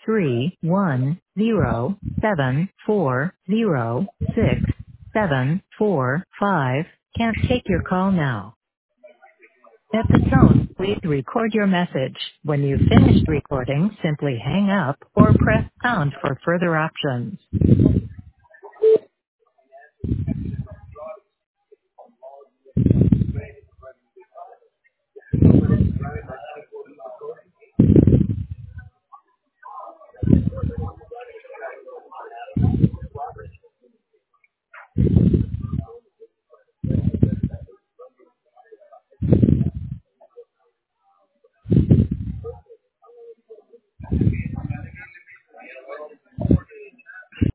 310740675. Can't take your call now. At the tone, please record your message. When you've finished recording, simply hang up or press pound for further options.